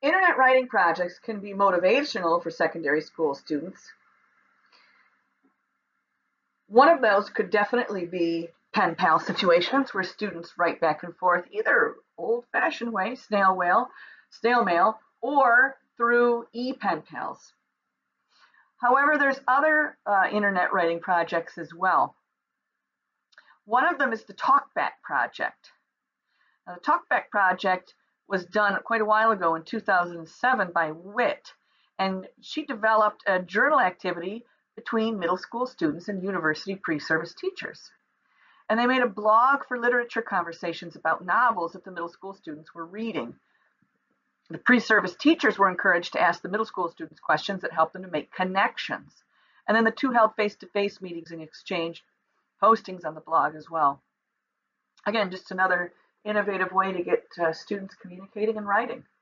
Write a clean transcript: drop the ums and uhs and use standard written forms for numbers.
Internet writing projects can be motivational for secondary school students. One of those could definitely be pen pal situations where students write back and forth either old-fashioned way, snail mail, or through e-pen pals. However, there's other internet writing projects as well. One of them is the Talkback Project. Now, the Talkback Project was done quite a while ago in 2007 by WIT, and she developed a journal activity between middle school students and university pre-service teachers. And they made a blog for literature conversations about novels that the middle school students were reading. The pre-service teachers were encouraged to ask the middle school students questions that helped them to make connections. And then the two held face-to-face meetings and exchanged postings on the blog as well. Again, just another innovative way to get students communicating and writing.